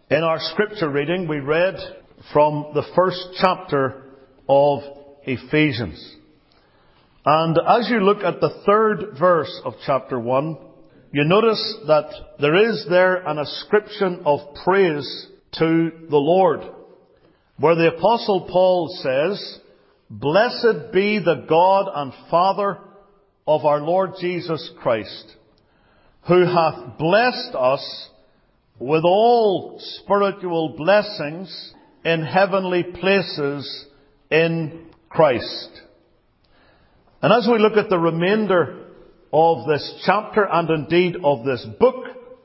In our scripture reading, we read from the first chapter of Ephesians. And as you look at the third verse of chapter 1, you notice that there is there an ascription of praise to the Lord, where the Apostle Paul says, "Blessed be the God and Father of our Lord Jesus Christ, who hath blessed us with all spiritual blessings in heavenly places in Christ." And as we look at the remainder of this chapter and indeed of this book,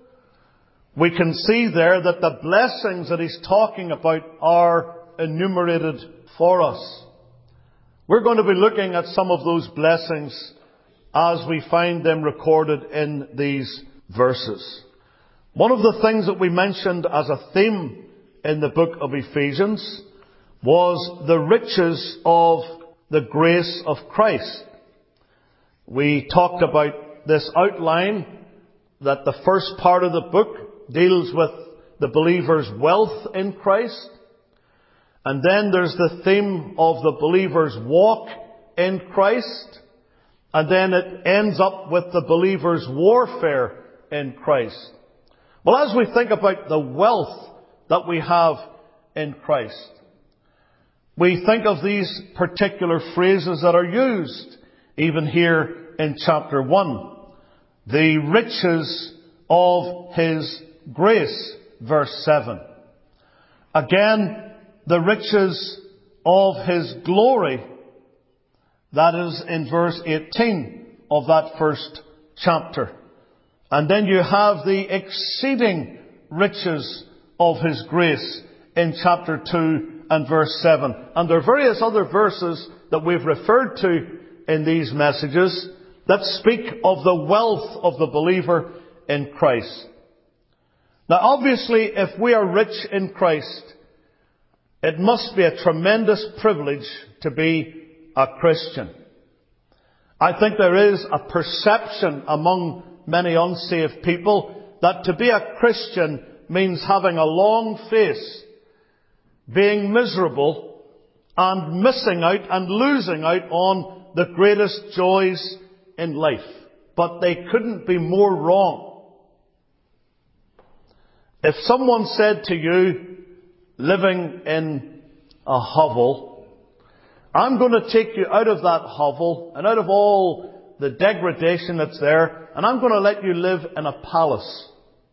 we can see there that the blessings that he's talking about are enumerated for us. We're going to be looking at some of those blessings as we find them recorded in these verses. One of the things that we mentioned as a theme in the book of Ephesians was the riches of the grace of Christ. We talked about this outline that the first part of the book deals with the believer's wealth in Christ. And then there's the theme of the believer's walk in Christ. And then it ends up with the believer's warfare in Christ. Well, as we think about the wealth that we have in Christ, we think of these particular phrases that are used even here in chapter 1. The riches of His grace, verse 7. Again, the riches of His glory, that is in verse 18 of that first chapter. And then you have the exceeding riches of His grace in chapter 2 and verse 7. And there are various other verses that we've referred to in these messages that speak of the wealth of the believer in Christ. Now obviously, if we are rich in Christ, it must be a tremendous privilege to be a Christian. I think there is a perception among many unsaved people that to be a Christian means having a long face, being miserable, and missing out and losing out on the greatest joys in life. But they couldn't be more wrong. If someone said to you, living in a hovel, "I'm going to take you out of that hovel and out of all the degradation that's there, and I'm going to let you live in a palace,"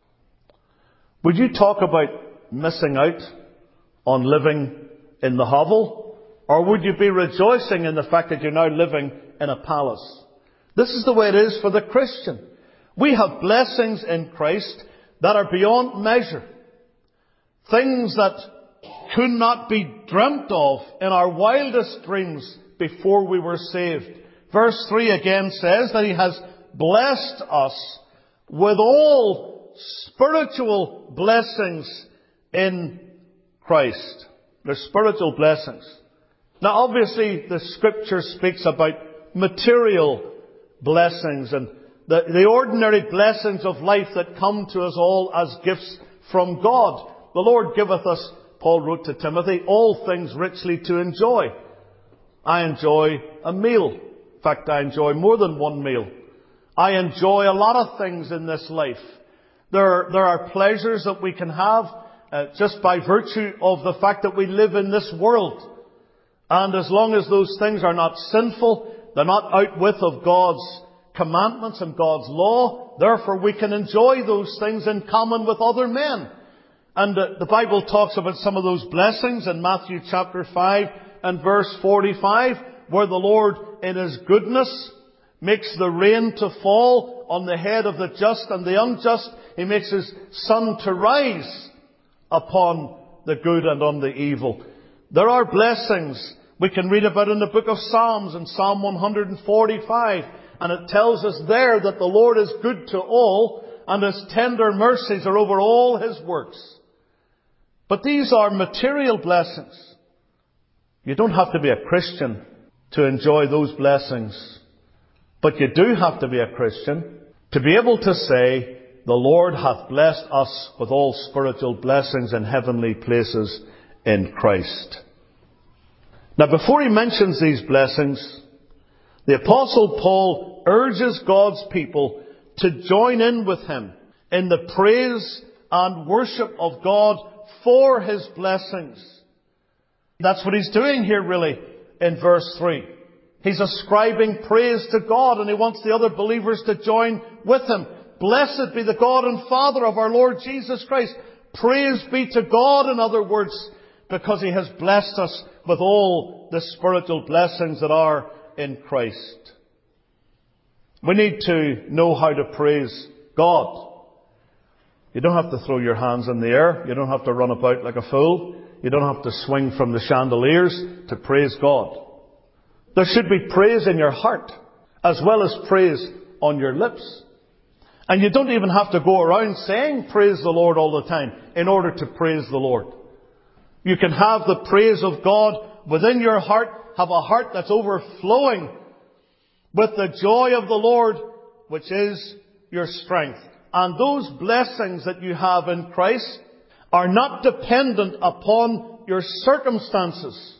would you talk about missing out on living in the hovel? Or would you be rejoicing in the fact that you're now living in a palace? This is the way it is for the Christian. We have blessings in Christ that are beyond measure. Things that could not be dreamt of in our wildest dreams before we were saved. Verse 3 again says that He has blessed us with all spiritual blessings in Christ. They're spiritual blessings. Now obviously the Scripture speaks about material blessings and the ordinary blessings of life that come to us all as gifts from God. The Lord giveth us, Paul wrote to Timothy, all things richly to enjoy. I enjoy a meal. In fact, I enjoy more than one meal. I enjoy a lot of things in this life. There are pleasures that we can have just by virtue of the fact that we live in this world. And as long as those things are not sinful, they're not outwith of God's commandments and God's law, therefore we can enjoy those things in common with other men. And the Bible talks about some of those blessings in Matthew chapter 5 and verse 45, where the Lord in His goodness makes the rain to fall on the head of the just and the unjust. He makes His sun to rise upon the good and on the evil. There are blessings we can read about in the book of Psalms, in Psalm 145. And it tells us there that the Lord is good to all, and His tender mercies are over all His works. But these are material blessings. You don't have to be a Christian to enjoy those blessings. But you do have to be a Christian to be able to say the Lord hath blessed us with all spiritual blessings in heavenly places in Christ. Now, before he mentions these blessings, the Apostle Paul urges God's people to join in with him in the praise and worship of God for his blessings. That's what he's doing here really in verse 3. He's ascribing praise to God, and he wants the other believers to join with him. Blessed be the God and Father of our Lord Jesus Christ. Praise be to God, in other words, because he has blessed us with all the spiritual blessings that are in Christ. We need to know how to praise God. You don't have to throw your hands in the air. You don't have to run about like a fool. You don't have to swing from the chandeliers to praise God. There should be praise in your heart as well as praise on your lips. And you don't even have to go around saying praise the Lord all the time in order to praise the Lord. You can have the praise of God within your heart, have a heart that's overflowing with the joy of the Lord, which is your strength. And those blessings that you have in Christ are not dependent upon your circumstances.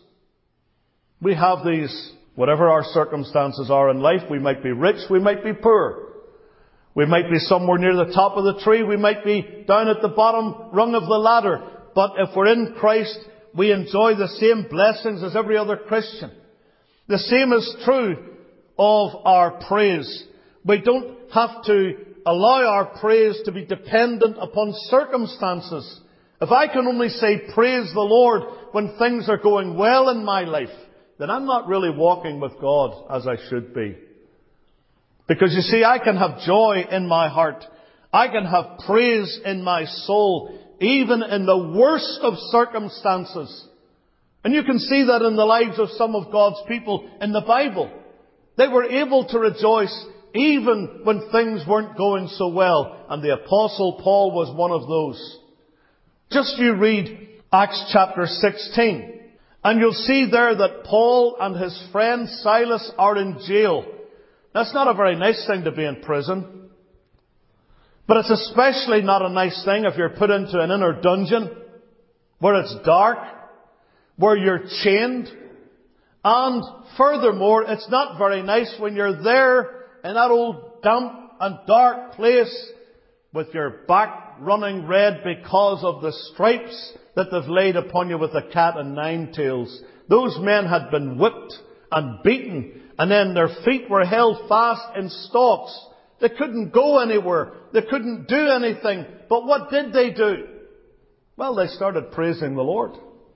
We have these, whatever our circumstances are in life. We might be rich, we might be poor. We might be somewhere near the top of the tree, we might be down at the bottom rung of the ladder. But if we're in Christ, we enjoy the same blessings as every other Christian. The same is true of our praise. We don't have to allow our praise to be dependent upon circumstances. If I can only say praise the Lord when things are going well in my life, then I'm not really walking with God as I should be. Because you see, I can have joy in my heart. I can have praise in my soul, even in the worst of circumstances. And you can see that in the lives of some of God's people in the Bible. They were able to rejoice even when things weren't going so well. And the Apostle Paul was one of those. Just you read Acts chapter 16, and you'll see there that Paul and his friend Silas are in jail. That's not a very nice thing to be in prison. But it's especially not a nice thing if you're put into an inner dungeon where it's dark, where you're chained. And furthermore, it's not very nice when you're there in that old damp and dark place with your back running red because of the stripes that they've laid upon you with a cat and nine tails. Those men had been whipped and beaten, and then their feet were held fast in stocks. They couldn't go anywhere. They couldn't do anything. But what did they do? Well, they started praising the Lord.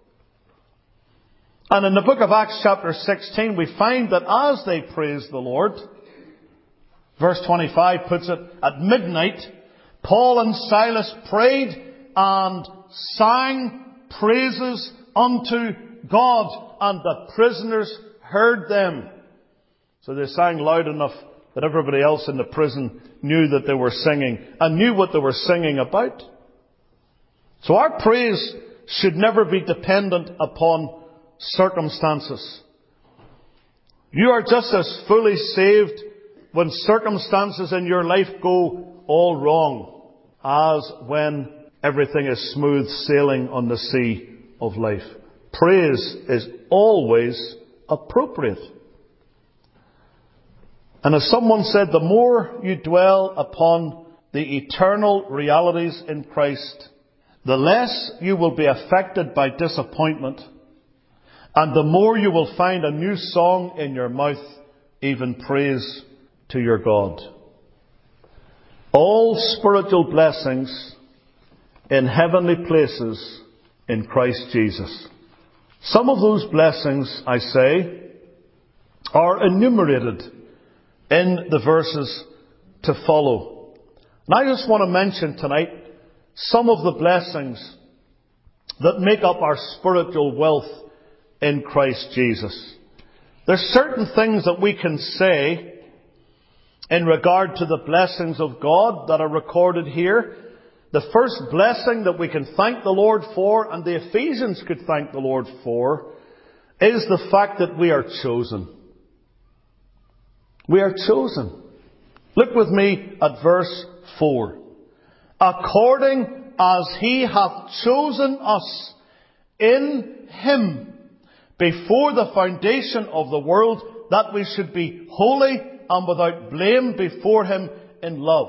And in the book of Acts chapter 16, we find that as they praised the Lord, verse 25 puts it, at midnight, Paul and Silas prayed and sang praises unto God, and the prisoners heard them. So they sang loud enough that everybody else in the prison knew that they were singing and knew what they were singing about. So our praise should never be dependent upon circumstances. You are just as fully saved when circumstances in your life go all wrong as when everything is smooth sailing on the sea of life. Praise is always appropriate. And as someone said, the more you dwell upon the eternal realities in Christ, the less you will be affected by disappointment, and the more you will find a new song in your mouth, even praise to your God. All spiritual blessings in heavenly places in Christ Jesus. Some of those blessings, I say, are enumerated in the verses to follow. And I just want to mention tonight some of the blessings that make up our spiritual wealth in Christ Jesus. There's certain things that we can say in regard to the blessings of God that are recorded here. The first blessing that we can thank the Lord for, and the Ephesians could thank the Lord for, is the fact that we are chosen. We are chosen. Look with me at verse 4. according as He hath chosen us in Him before the foundation of the world, that we should be holy and without blame before Him in love.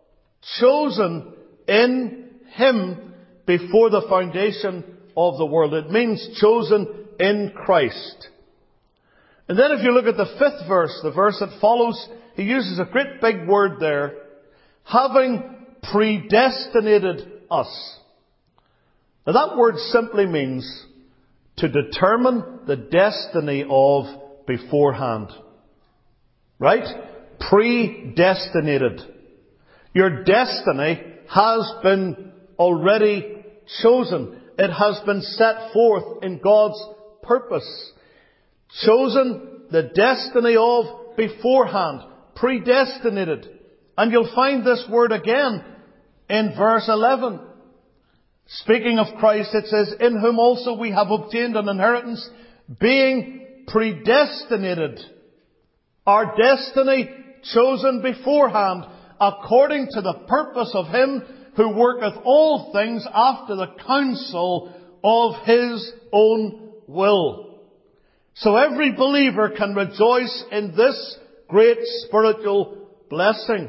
Chosen in Him before the foundation of the world. It means chosen in Christ. And then if you look at the 5th verse, the verse that follows, he uses a great big word there. Having predestinated us. Now that word simply means to determine the destiny of beforehand. Right? Predestinated. Your destiny has been already chosen. It has been set forth in God's purpose. Chosen, the destiny of beforehand. Predestinated. And you'll find this word again in verse 11. Speaking of Christ, it says, in whom also we have obtained an inheritance, being predestinated. Our destiny chosen beforehand, according to the purpose of Him who worketh all things after the counsel of His own will. So every believer can rejoice in this great spiritual blessing.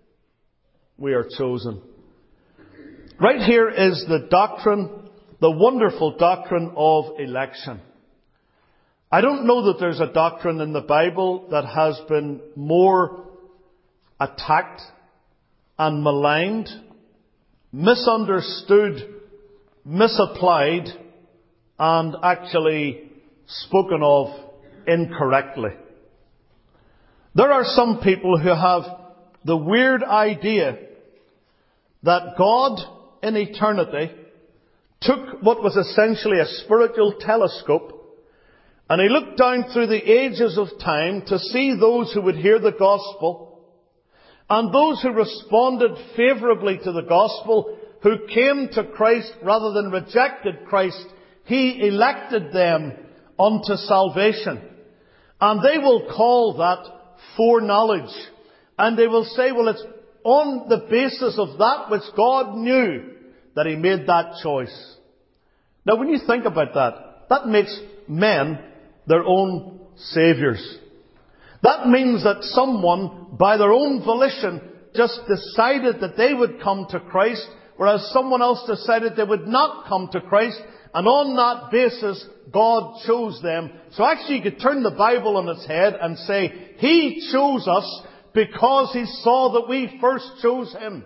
We are chosen. Right here is the doctrine, the wonderful doctrine of election. I don't know that there's a doctrine in the Bible that has been more attacked and maligned, misunderstood, misapplied, and actually spoken of incorrectly. There are some people who have the weird idea that God in eternity took what was essentially a spiritual telescope and He looked down through the ages of time to see those who would hear the gospel and those who responded favourably to the gospel, who came to Christ rather than rejected Christ. He elected them unto salvation. And they will call that foreknowledge. And they will say, well, it's on the basis of that which God knew that He made that choice. Now, when you think about that, that makes men their own saviours. That means that someone, by their own volition, just decided that they would come to Christ, whereas someone else decided they would not come to Christ, and on that basis, God chose them. So actually you could turn the Bible on its head and say, He chose us because He saw that we first chose Him.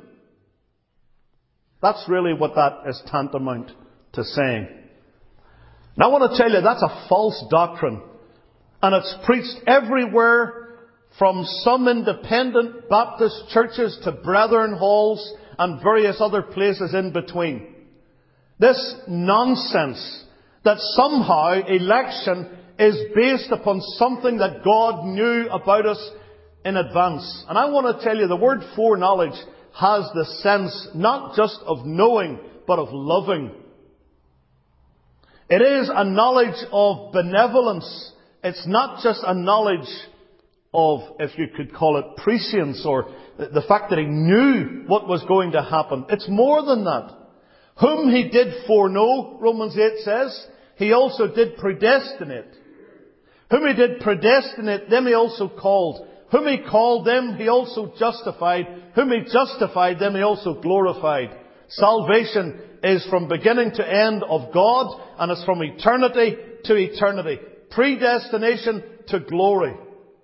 That's really what that is tantamount to saying. Now I want to tell you, that's a false doctrine. And it's preached everywhere, from some independent Baptist churches to Brethren halls and various other places in between. This nonsense that somehow election is based upon something that God knew about us in advance. And I want to tell you, the word foreknowledge has the sense not just of knowing, but of loving. It is a knowledge of benevolence. It's not just a knowledge of, if you could call it, prescience, or the fact that He knew what was going to happen. It's more than that. Whom He did foreknow, Romans 8 says, He also did predestinate. Whom He did predestinate, them He also called. Whom He called, them He also justified. Whom He justified, them He also glorified. Salvation is from beginning to end of God, and it's from eternity to eternity. Predestination to glory.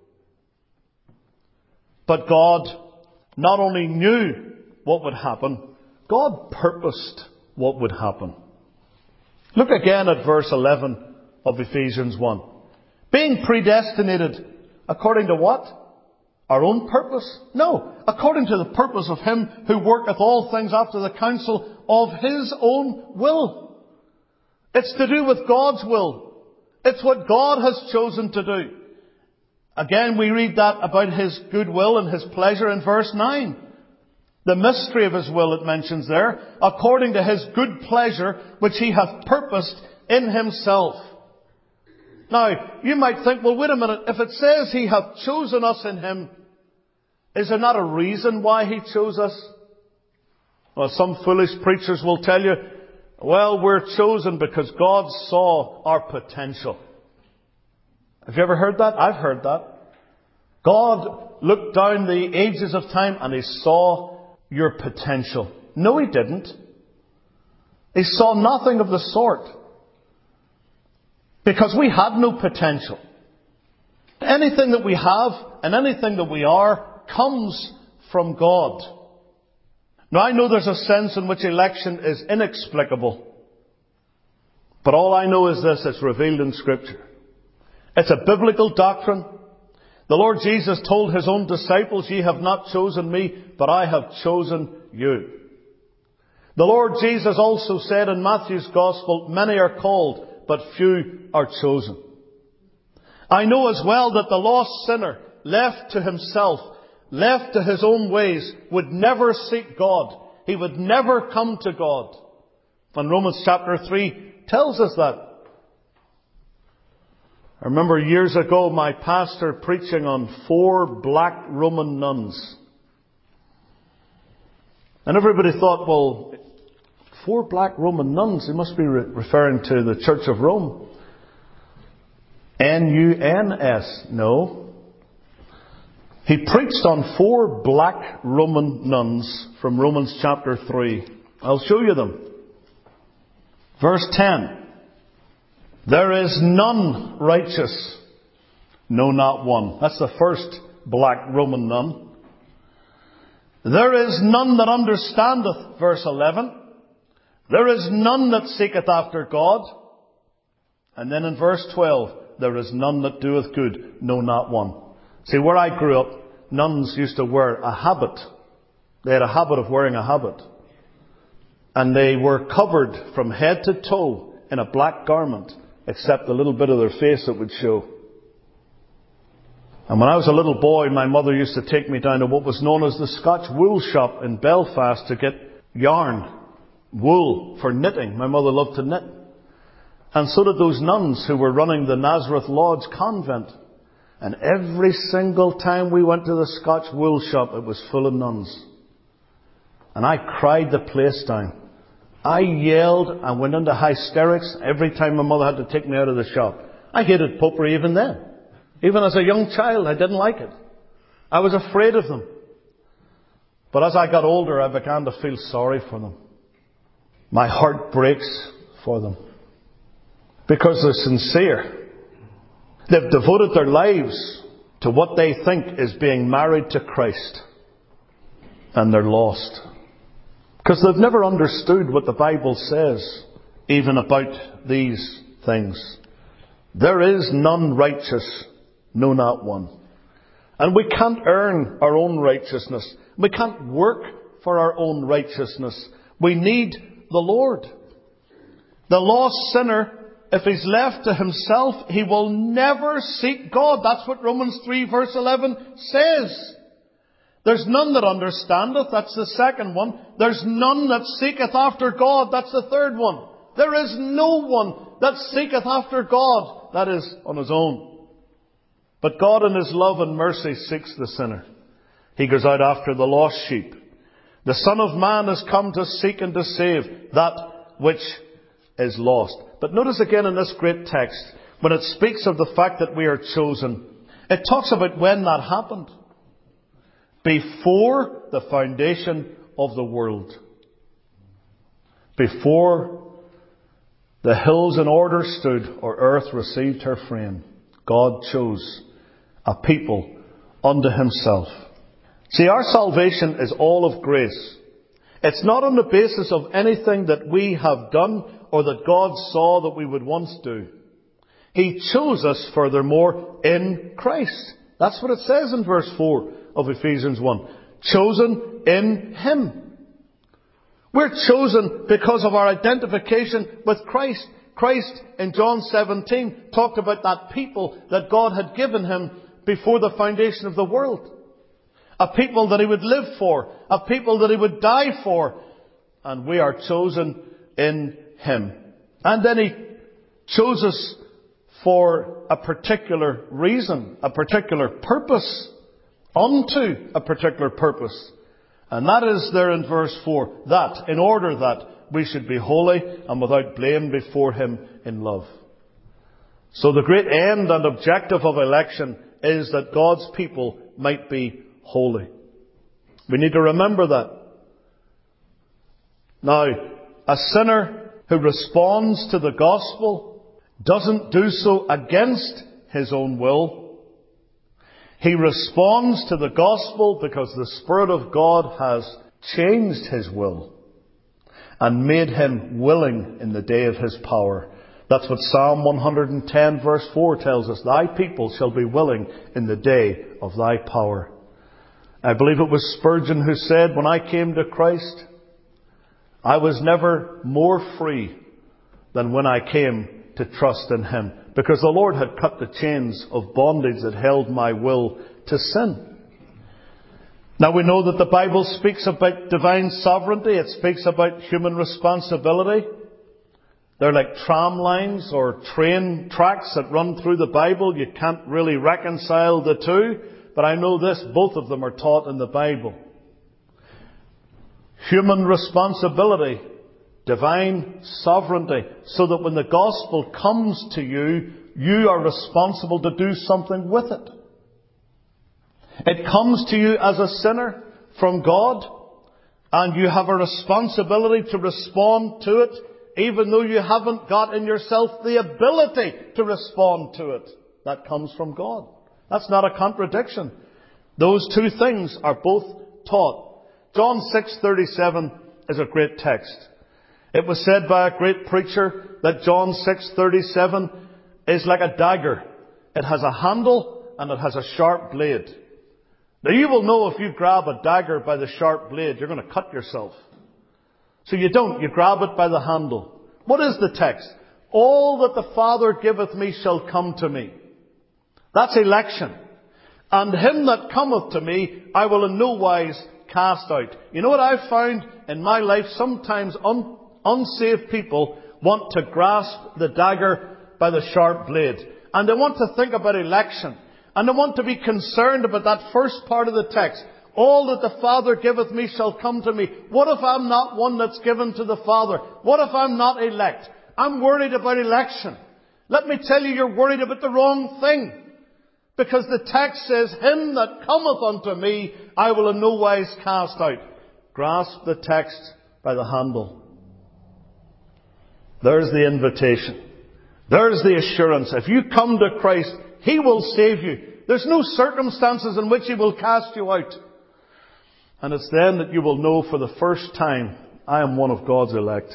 But God not only knew what would happen, God purposed what would happen. Look again at verse 11 of Ephesians 1. Being predestinated according to what? Our own purpose? No. According to the purpose of Him who worketh all things after the counsel of His own will. It's to do with God's will. It's what God has chosen to do. Again, we read that about His good will and His pleasure in verse 9. The mystery of His will, it mentions there, according to His good pleasure, which He hath purposed in Himself. Now, you might think, well, wait a minute, if it says He hath chosen us in Him, is there not a reason why He chose us? Well, some foolish preachers will tell you, well, we're chosen because God saw our potential. Have you ever heard that? I've heard that. God looked down the ages of time and He saw your potential. No, He didn't. He saw nothing of the sort. Because we had no potential. Anything that we have and anything that we are comes from God. Now, I know there's a sense in which election is inexplicable. But all I know is this, it's revealed in Scripture. It's a biblical doctrine. The Lord Jesus told His own disciples, "Ye have not chosen me, but I have chosen you." The Lord Jesus also said in Matthew's Gospel, "Many are called, but few are chosen." I know as well that the lost sinner, left to himself, left to his own ways, would never seek God. He would never come to God. And Romans chapter 3 tells us that. I remember years ago my pastor preaching on 4 black Roman nuns. And everybody thought, well, 4 black Roman nuns, he must be referring to the Church of Rome. N-U-N-S. No. He preached on 4 black Roman nuns from Romans chapter 3. I'll show you them. Verse 10. There is none righteous, no, not one. That's the first black Roman nun. There is none that understandeth, verse 11. There is none that seeketh after God. And then in verse 12, there is none that doeth good, no, not one. See, where I grew up, nuns used to wear a habit. They had a habit of wearing a habit. And they were covered from head to toe in a black garment, except a little bit of their face that would show. And when I was a little boy, my mother used to take me down to what was known as the Scotch wool shop in Belfast to get yarn, wool for knitting. My mother loved to knit. And so did those nuns who were running the Nazareth Lodge convent. And every single time we went to the Scotch wool shop, it was full of nuns. And I cried the place down. I yelled and went into hysterics every time my mother had to take me out of the shop. I hated popery even then. Even as a young child, I didn't like it. I was afraid of them. But as I got older, I began to feel sorry for them. My heart breaks for them. Because they're sincere. They've devoted their lives to what they think is being married to Christ. And they're lost. Because they've never understood what the Bible says, even about these things. There is none righteous, no, not one. And we can't earn our own righteousness. We can't work for our own righteousness. We need the Lord. The lost sinner, if he's left to himself, he will never seek God. That's what Romans 3 verse 11 says. There's none that understandeth. That's the second one. There's none that seeketh after God. That's the third one. There is no one that seeketh after God. That is on his own. But God in His love and mercy seeks the sinner. He goes out after the lost sheep. The Son of Man has come to seek and to save that which is lost. But notice again in this great text, when it speaks of the fact that we are chosen, it talks about when that happened. Before the foundation of the world. Before the hills in order stood, or earth received her frame, God chose a people unto Himself. See, our salvation is all of grace. It's not on the basis of anything that we have done or that God saw that we would once do. He chose us furthermore in Christ. That's what it says in verse 4 of Ephesians 1. Chosen in Him. We're chosen because of our identification with Christ. Christ in John 17 talked about that people that God had given Him before the foundation of the world. A people that He would live for. A people that He would die for. And we are chosen in Him. And then He chose us for a particular reason, a particular purpose, unto a particular purpose. And that is there in verse 4, that in order that we should be holy and without blame before Him in love. So the great end and objective of election is that God's people might be holy. We need to remember that. Now, a sinner who responds to the gospel doesn't do so against his own will. He responds to the gospel because the Spirit of God has changed his will and made him willing in the day of His power. That's what Psalm 110 verse 4 tells us. Thy people shall be willing in the day of Thy power. I believe it was Spurgeon who said, when I came to Christ, I was never more free than when I came to trust in Him, because the Lord had cut the chains of bondage that held my will to sin. Now we know that the Bible speaks about divine sovereignty. It speaks about human responsibility. They're like tram lines or train tracks that run through the Bible. You can't really reconcile the two, but I know this, both of them are taught in the Bible. Human responsibility, divine sovereignty, so that when the gospel comes to you, you are responsible to do something with it. It comes to you as a sinner from God, and you have a responsibility to respond to it, even though you haven't got in yourself the ability to respond to it. That comes from God. That's not a contradiction. Those two things are both taught. John 6:37 is a great text. It was said by a great preacher that John 6:37 is like a dagger. It has a handle and it has a sharp blade. Now you will know if you grab a dagger by the sharp blade, you're going to cut yourself. So you don't. You grab it by the handle. What is the text? All that the Father giveth me shall come to me. That's election. And him that cometh to me, I will in no wise cast out. You know what I've found in my life? Sometimes unsaved people want to grasp the dagger by the sharp blade. And they want to think about election. And they want to be concerned about that first part of the text. All that the Father giveth me shall come to me. What if I'm not one that's given to the Father? What if I'm not elect? I'm worried about election. Let me tell you, you're worried about the wrong thing. Because the text says, him that cometh unto me, I will in no wise cast out. Grasp the text by the handle. There's the invitation. There's the assurance. If you come to Christ, He will save you. There's no circumstances in which He will cast you out. And it's then that you will know for the first time, I am one of God's elect.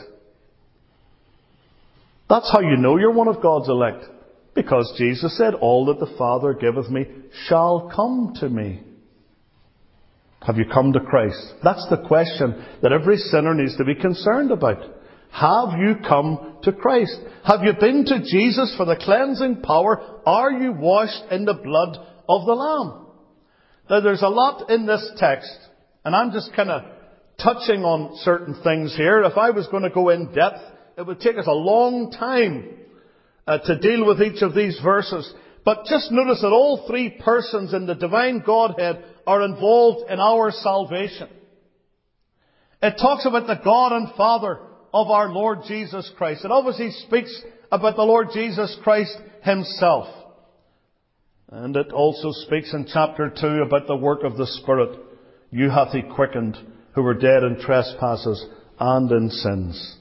That's how you know you're one of God's elect. Because Jesus said, all that the Father giveth me shall come to me. Have you come to Christ? That's the question that every sinner needs to be concerned about. Have you come to Christ? Have you been to Jesus for the cleansing power? Are you washed in the blood of the Lamb? Now there's a lot in this text, and I'm just kind of touching on certain things here. If I was going to go in depth, it would take us a long time to deal with each of these verses. But just notice that all three persons in the divine Godhead are involved in our salvation. It talks about the God and Father of our Lord Jesus Christ. It obviously speaks about the Lord Jesus Christ Himself. And it also speaks in chapter 2 about the work of the Spirit. You hath He quickened who were dead in trespasses and in sins.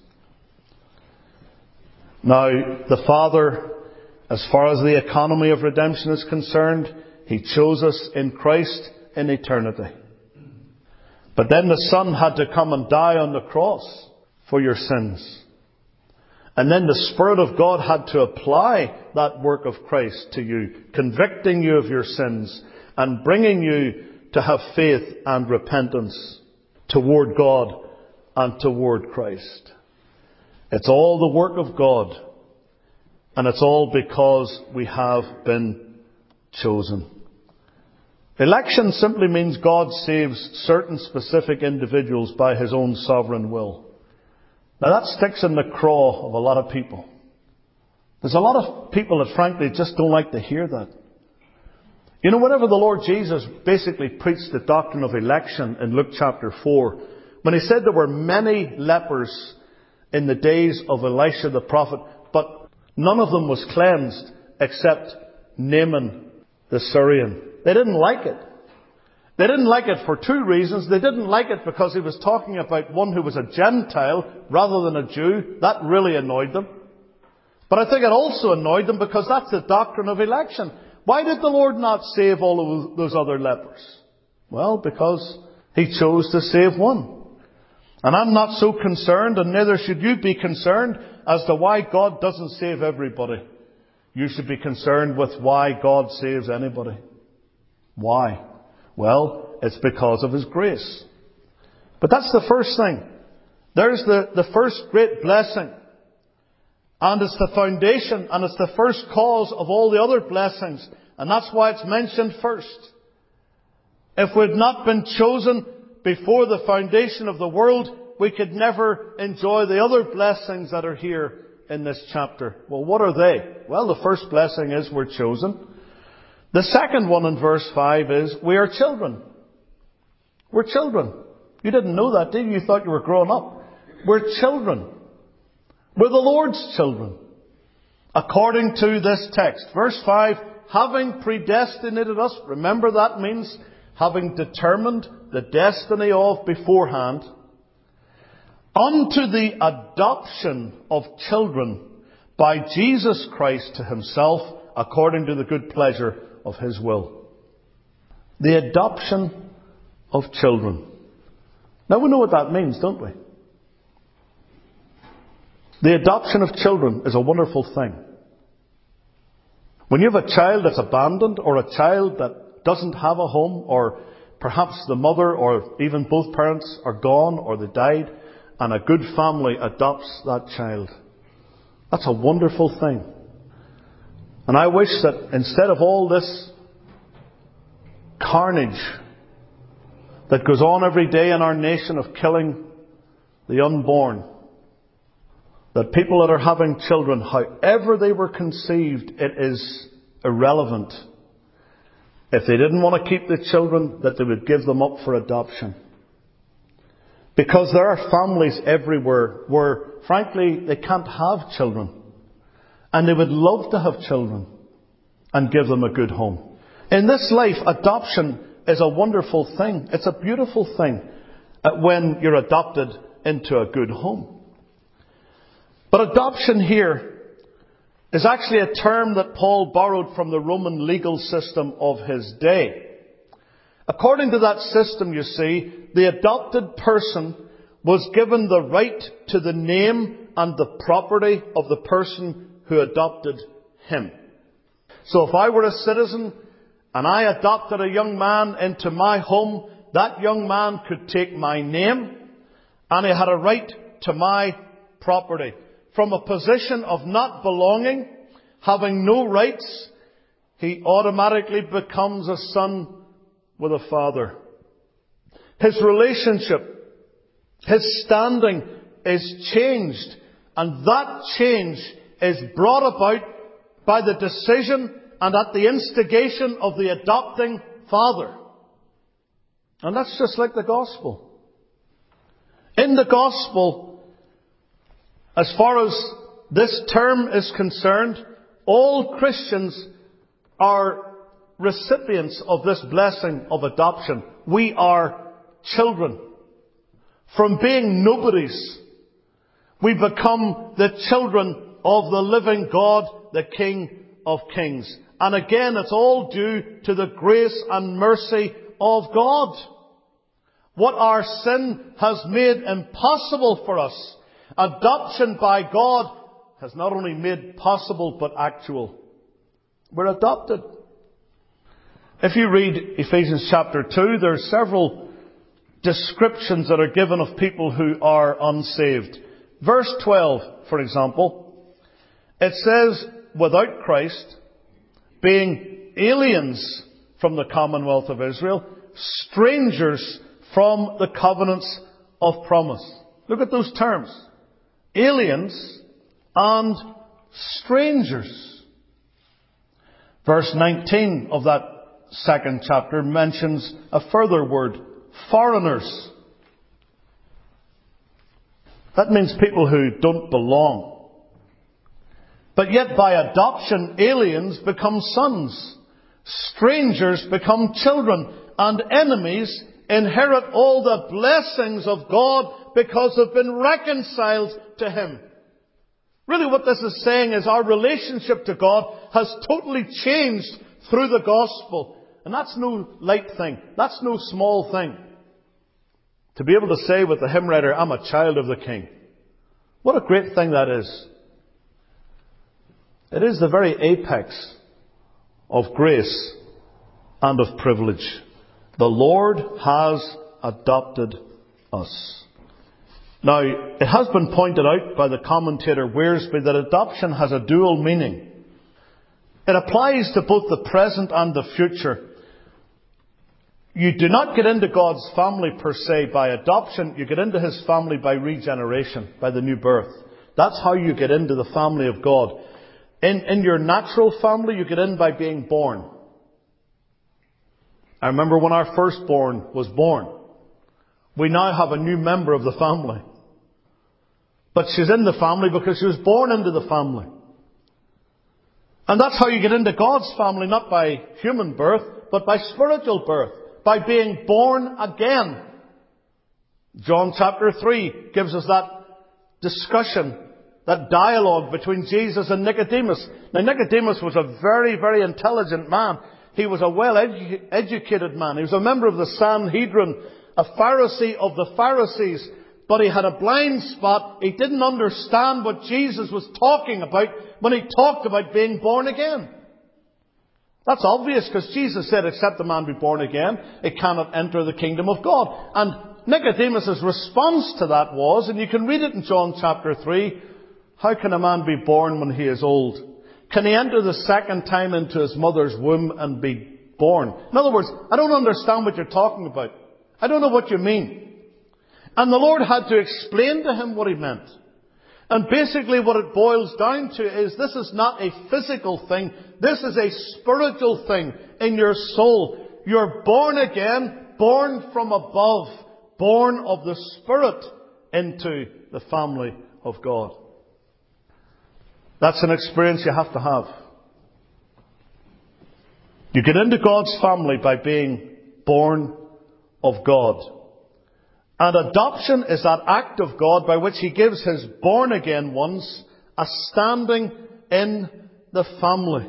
Now, the Father, as far as the economy of redemption is concerned, He chose us in Christ in eternity. But then the Son had to come and die on the cross for your sins. And then the Spirit of God had to apply that work of Christ to you, convicting you of your sins and bringing you to have faith and repentance toward God and toward Christ. It's all the work of God, and it's all because we have been chosen. Election simply means God saves certain specific individuals by His own sovereign will. Now that sticks in the craw of a lot of people. There's a lot of people that frankly just don't like to hear that. You know, whenever the Lord Jesus basically preached the doctrine of election in Luke chapter 4, when he said there were many lepers in the days of Elisha the prophet, but none of them was cleansed except Naaman the Syrian. They didn't like it. They didn't like it for two reasons. They didn't like it because he was talking about one who was a Gentile rather than a Jew. That really annoyed them. But I think it also annoyed them because that's the doctrine of election. Why did the Lord not save all of those other lepers? Well, because he chose to save one. And I'm not so concerned, and neither should you be concerned, as to why God doesn't save everybody. You should be concerned with why God saves anybody. Why? Well, it's because of His grace. But that's the first thing. There's the first great blessing. And it's the foundation, and it's the first cause of all the other blessings. And that's why it's mentioned first. If we'd not been chosen before the foundation of the world, we could never enjoy the other blessings that are here in this chapter. Well, what are they? Well, the first blessing is we're chosen. The second one in verse 5 is we are children. We're children. You didn't know that, did you? You thought you were grown up. We're children. We're the Lord's children. According to this text. Verse 5, having predestinated us. Remember, that means having determined the destiny of beforehand. Unto the adoption of children by Jesus Christ to Himself, according to the good pleasure of His will. The adoption of children. Now we know what that means, don't we? The adoption of children is a wonderful thing. When you have a child that's abandoned, or a child that doesn't have a home, or perhaps the mother or even both parents are gone or they died, and a good family adopts that child, that's a wonderful thing. And I wish that instead of all this carnage that goes on every day in our nation of killing the unborn, that people that are having children, however they were conceived, it is irrelevant. If they didn't want to keep the children, that they would give them up for adoption. Because there are families everywhere where, frankly, they can't have children. And they would love to have children and give them a good home. In this life, adoption is a wonderful thing. It's a beautiful thing when you're adopted into a good home. But adoption here is actually a term that Paul borrowed from the Roman legal system of his day. According to that system, you see, the adopted person was given the right to the name and the property of the person who adopted him. So if I were a citizen and I adopted a young man into my home, that young man could take my name and he had a right to my property. From a position of not belonging, having no rights, he automatically becomes a son with a father. His relationship, his standing is changed. And that change is brought about by the decision and at the instigation of the adopting father. And that's just like the gospel. In the gospel, as far as this term is concerned, all Christians are recipients of this blessing of adoption. We are children. From being nobodies, we become the children of the living God, the King of Kings. And again, it's all due to the grace and mercy of God. What our sin has made impossible for us, adoption by God has not only made possible, but actual. We're adopted. If you read Ephesians chapter 2, there are several descriptions that are given of people who are unsaved. Verse 12, for example, it says, without Christ, being aliens from the commonwealth of Israel, strangers from the covenants of promise. Look at those terms. Aliens and strangers. Verse 19 of that second chapter mentions a further word, foreigners. That means people who don't belong. But yet by adoption, aliens become sons. Strangers become children. And enemies inherit all the blessings of God because they've been reconciled to Him. Really what this is saying is our relationship to God has totally changed through the gospel. And that's no light thing. That's no small thing. To be able to say with the hymn writer, I'm a child of the King. What a great thing that is. It is the very apex of grace and of privilege. The Lord has adopted us. Now, it has been pointed out by the commentator Wearsby that adoption has a dual meaning. It applies to both the present and the future. You do not get into God's family per se by adoption. You get into His family by regeneration, by the new birth. That's how you get into the family of God. In your natural family, you get in by being born. I remember when our firstborn was born. We now have a new member of the family. But she's in the family because she was born into the family. And that's how you get into God's family, not by human birth, but by spiritual birth. By being born again. John chapter 3 gives us that discussion, that dialogue between Jesus and Nicodemus. Now Nicodemus was a very, very intelligent man. He was a well-educated man. He was a member of the Sanhedrin, a Pharisee of the Pharisees. But he had a blind spot. He didn't understand what Jesus was talking about when He talked about being born again. That's obvious because Jesus said, except a man be born again, it cannot enter the kingdom of God. And Nicodemus' response to that was, and you can read it in John chapter 3, how can a man be born when he is old? Can he enter the second time into his mother's womb and be born? In other words, I don't understand what you're talking about. I don't know what you mean. And the Lord had to explain to him what He meant. And basically what it boils down to is this is not a physical thing. This is a spiritual thing in your soul. You're born again, born from above, born of the Spirit into the family of God. That's an experience you have to have. You get into God's family by being born of God. And adoption is that act of God by which He gives His born-again ones a standing in the family.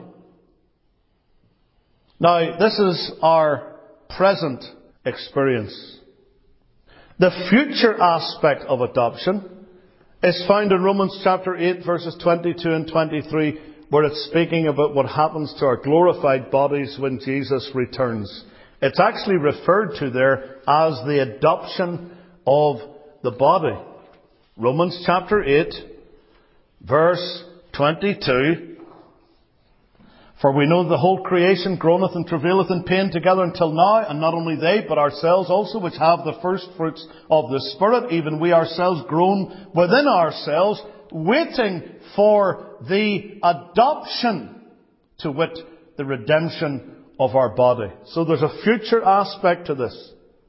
Now, this is our present experience. The future aspect of adoption is found in Romans chapter 8, verses 22 and 23, where it's speaking about what happens to our glorified bodies when Jesus returns. It's actually referred to there as the adoption of the body. Romans chapter 8, verse 22. For we know the whole creation groaneth and travaileth in pain together until now, and not only they, but ourselves also, which have the first fruits of the Spirit, even we ourselves groan within ourselves, waiting for the adoption, to wit, the redemption of our body. So there's a future aspect to this.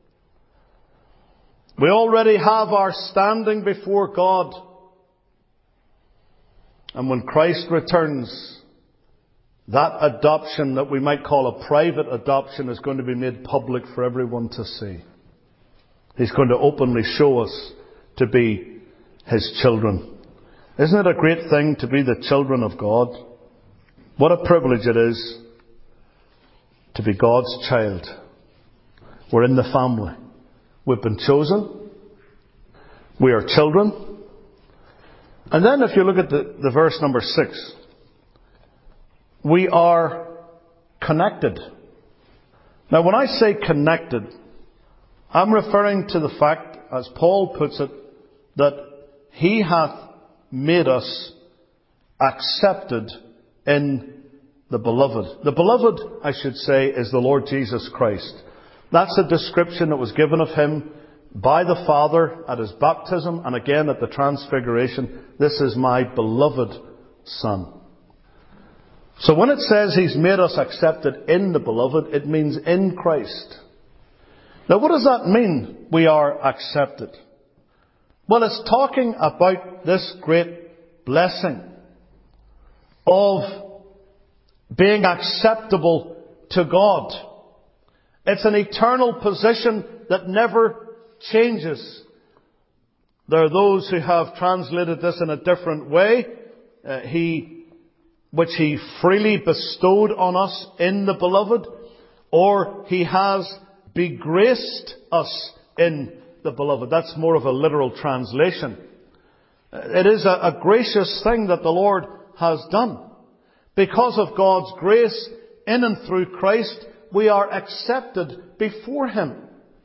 We already have our standing before God. And when Christ returns, that adoption that we might call a private adoption is going to be made public for everyone to see. He's going to openly show us to be His children. Isn't it a great thing to be the children of God? What a privilege it is to be God's child. We're in the family. We've been chosen. We are children. And then if you look at the verse number 6, we are connected. Now when I say connected, I'm referring to the fact, as Paul puts it, that He hath made us accepted in the Beloved. The Beloved, I should say, is the Lord Jesus Christ. That's a description that was given of Him by the Father at His baptism and again at the Transfiguration. This is my beloved Son. So when it says He's made us accepted in the Beloved, it means in Christ. Now what does that mean, we are accepted? Well, it's talking about this great blessing of being acceptable to God. It's an eternal position that never changes. There are those who have translated this in a different way. Which He freely bestowed on us in the Beloved, or He has begraced us in the Beloved. That's more of a literal translation. It is a gracious thing that the Lord has done. Because of God's grace in and through Christ, we are accepted before Him.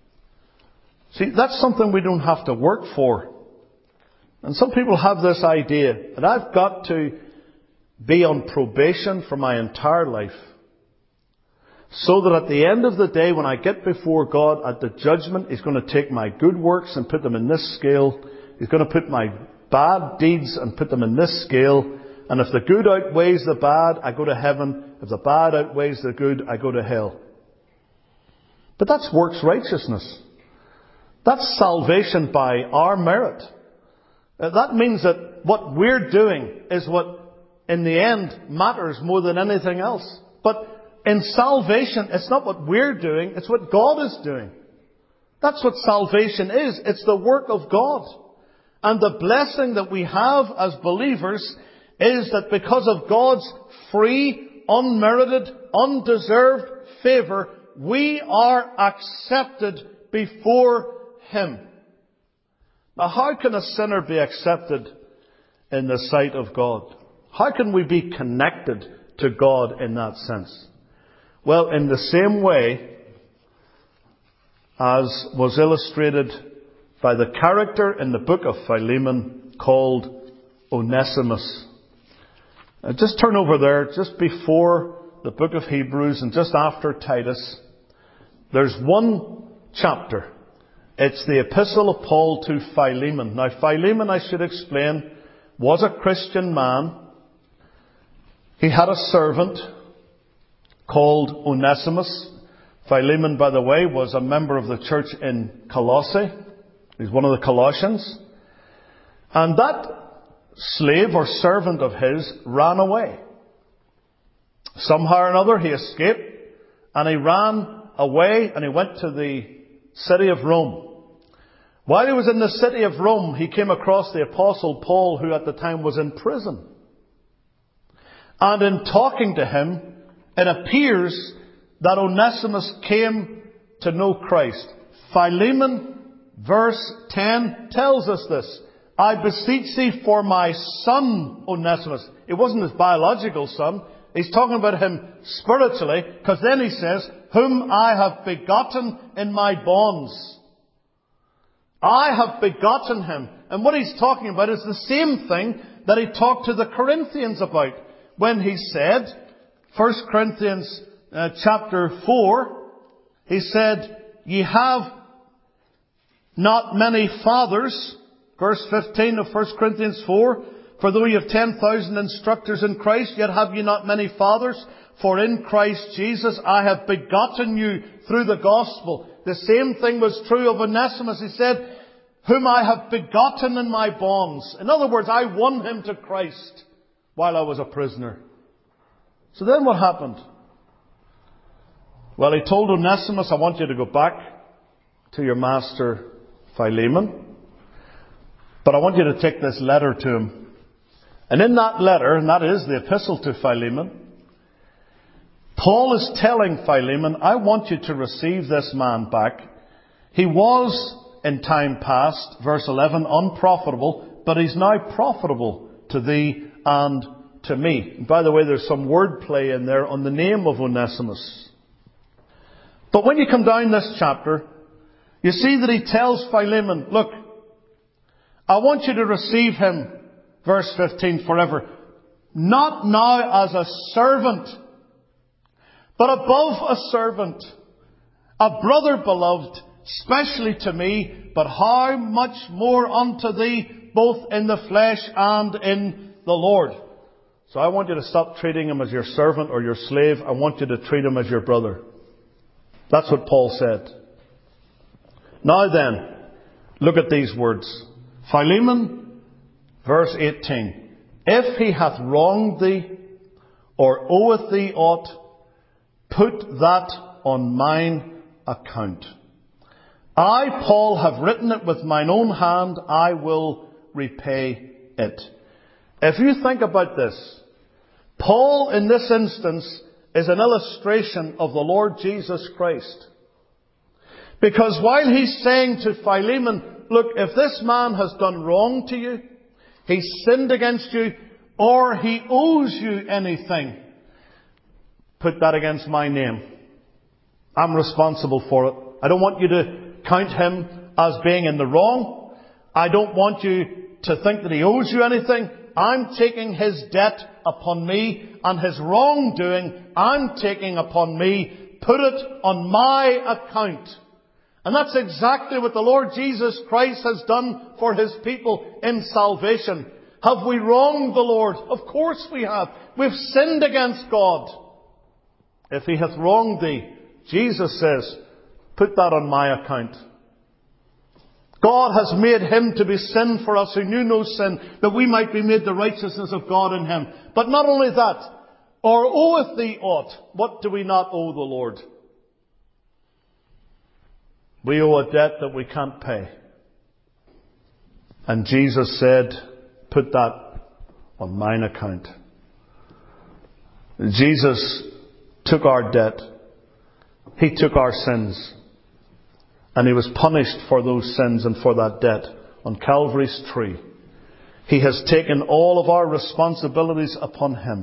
See, that's something we don't have to work for. And some people have this idea that I've got to be on probation for my entire life, so that at the end of the day, when I get before God at the judgment, He's going to take my good works and put them in this scale. He's going to put my bad deeds and put them in this scale. And if the good outweighs the bad, I go to heaven. If the bad outweighs the good, I go to hell. But that's works righteousness. That's salvation by our merit. That means that what we're doing is what in the end matters more than anything else. But in salvation, it's not what we're doing, it's what God is doing. That's what salvation is. It's the work of God. And the blessing that we have as believers is that because of God's free, unmerited, undeserved favour, we are accepted before Him. Now, how can a sinner be accepted in the sight of God? How can we be connected to God in that sense? Well, in the same way as was illustrated by the character in the book of Philemon called Onesimus. Just turn over there, just before the book of Hebrews and just after Titus. There's one chapter. It's the epistle of Paul to Philemon. Now, Philemon, I should explain, was a Christian man. He had a servant called Onesimus. Philemon, by the way, was a member of the church in Colossae. He's one of the Colossians. And that slave or servant of his ran away. Somehow or another he escaped, and he ran away and he went to the city of Rome. While he was in the city of Rome, he came across the Apostle Paul, who at the time was in prison. And in talking to him, it appears that Onesimus came to know Christ. Philemon, verse 10, tells us this. I beseech thee for my son, Onesimus. It wasn't his biological son. He's talking about him spiritually, because then he says, whom I have begotten in my bonds. I have begotten him. And what he's talking about is the same thing that he talked to the Corinthians about when he said, 1 Corinthians chapter 4, he said, ye have not many fathers, verse 15 of 1 Corinthians 4, for though ye have 10,000 instructors in Christ, yet have ye not many fathers, for in Christ Jesus I have begotten you through the gospel. The same thing was true of Onesimus. He said, whom I have begotten in my bonds. In other words, I won him to Christ while I was a prisoner. So then what happened? Well, he told Onesimus, I want you to go back to your master Philemon, but I want you to take this letter to him. And in that letter, and that is the epistle to Philemon, Paul is telling Philemon, I want you to receive this man back. He was, in time past, verse 11, unprofitable, but he's now profitable to thee and to me. And by the way, there's some wordplay in there on the name of Onesimus. But when you come down this chapter, you see that he tells Philemon, look, I want you to receive him, verse 15, forever. Not now as a servant, but above a servant, a brother beloved, specially to me, but how much more unto thee, both in the flesh and in the Lord. So I want you to stop treating him as your servant or your slave. I want you to treat him as your brother. That's what Paul said. Now then, look at these words. Philemon, verse 18. If he hath wronged thee, or oweth thee aught, put that on mine account. I, Paul, have written it with mine own hand. I will repay it. If you think about this, Paul in this instance is an illustration of the Lord Jesus Christ. Because while he's saying to Philemon, look, if this man has done wrong to you, he's sinned against you, or he owes you anything, put that against my name. I'm responsible for it. I don't want you to count him as being in the wrong. I don't want you to think that he owes you anything. I'm taking his debt upon me, and his wrongdoing I'm taking upon me. Put it on my account. And that's exactly what the Lord Jesus Christ has done for his people in salvation. Have we wronged the Lord? Of course we have. We've sinned against God. If he hath wronged thee, Jesus says, put that on my account. God has made him to be sin for us who knew no sin, that we might be made the righteousness of God in him. But not only that, or oweth thee aught. What do we not owe the Lord? We owe a debt that we can't pay. And Jesus said, put that on mine account. Jesus took our debt. He took our sins. And he was punished for those sins and for that debt on Calvary's tree. He has taken all of our responsibilities upon him.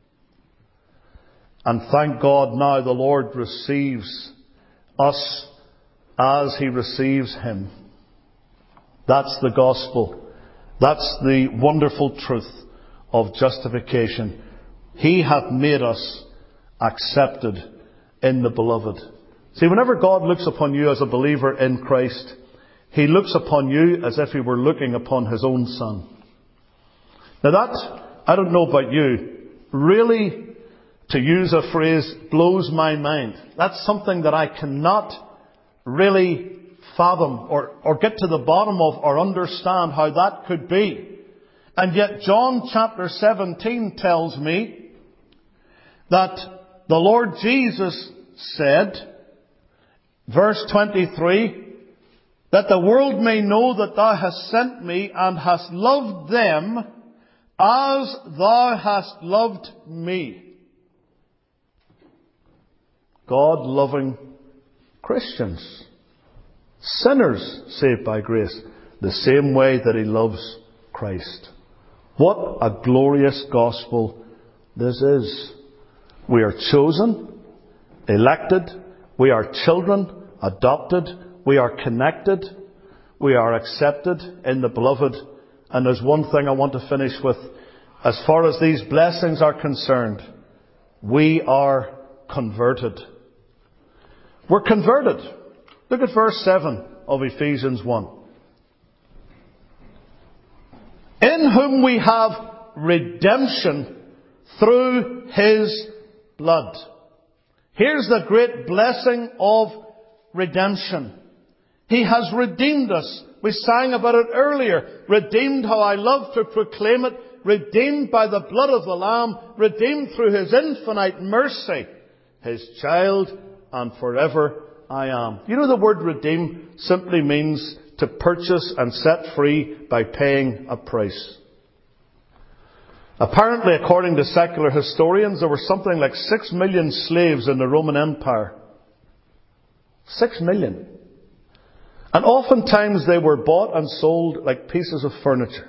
And thank God now the Lord receives us as he receives him. That's the gospel. That's the wonderful truth of justification. He hath made us accepted in the beloved. See, whenever God looks upon you as a believer in Christ, he looks upon you as if he were looking upon his own son. Now that, I don't know about you, really, to use a phrase, blows my mind. That's something that I cannot really fathom or get to the bottom of or understand how that could be. And yet John chapter 17 tells me that the Lord Jesus said, verse 23, that the world may know that thou hast sent me and hast loved them as thou hast loved me. God-loving Christians, sinners saved by grace, the same way that he loves Christ. What a glorious gospel this is. We are chosen, elected, we are children, adopted, we are connected, we are accepted in the beloved. And there's one thing I want to finish with. As far as these blessings are concerned, we are converted. We're converted. Look at verse 7 of Ephesians 1. In whom we have redemption through his blood. Here's the great blessing of redemption. He has redeemed us. We sang about it earlier. Redeemed, how I love to proclaim it. Redeemed by the blood of the Lamb. Redeemed through his infinite mercy. His child, and forever I am. You know, the word redeem simply means to purchase and set free by paying a price. Apparently, according to secular historians, there were something like 6 million slaves in the Roman Empire. 6 million. And oftentimes they were bought and sold like pieces of furniture.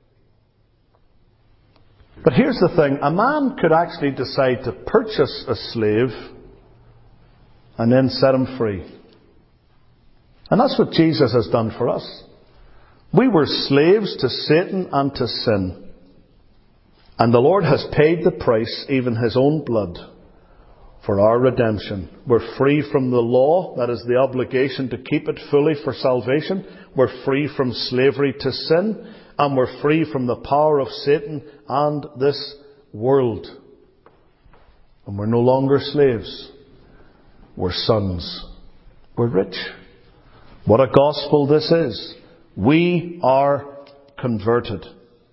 But here's the thing. A man could actually decide to purchase a slave and then set him free. And that's what Jesus has done for us. We were slaves to Satan and to sin. And the Lord has paid the price, even his own blood, for our redemption. We're free from the law, that is the obligation to keep it fully for salvation. We're free from slavery to sin. And we're free from the power of Satan and this world. And we're no longer slaves. We're sons. We're rich. What a gospel this is. We are converted.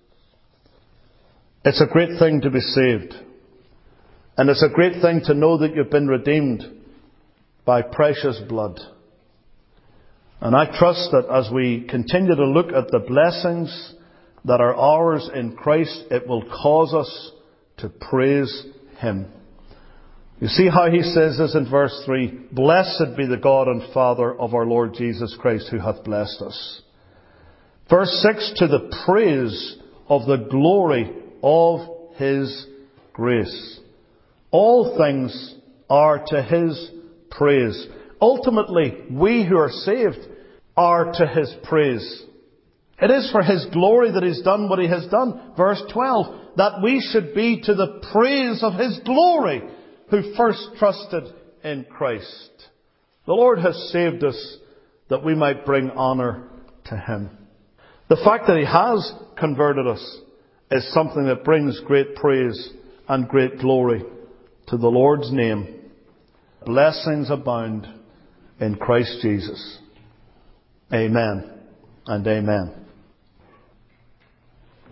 It's a great thing to be saved. And it's a great thing to know that you've been redeemed by precious blood. And I trust that as we continue to look at the blessings that are ours in Christ, it will cause us to praise Him. You see how he says this in verse 3, "Blessed be the God and Father of our Lord Jesus Christ, who hath blessed us." Verse 6, "To the praise of the glory of His grace." All things are to His praise. Ultimately, we who are saved are to His praise. It is for His glory that He's done what He has done. Verse 12, that we should be to the praise of His glory, who first trusted in Christ. The Lord has saved us that we might bring honour to Him. The fact that He has converted us is something that brings great praise and great glory to the Lord's name. Blessings abound in Christ Jesus. Amen and amen.